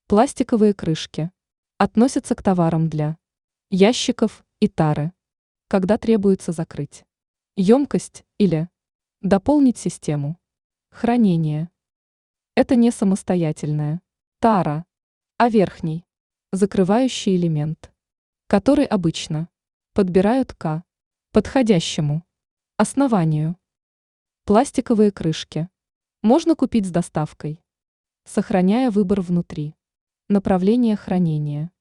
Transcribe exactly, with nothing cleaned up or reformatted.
Пластиковые крышки относятся к товарам для ящиков и тары, когда требуется закрыть емкость или дополнить систему хранения. Это не самостоятельная тара, а верхний закрывающий элемент, который обычно подбирают к подходящему основанию. Пластиковые крышки можно купить с доставкой, сохраняя выбор внутри. Направление хранения.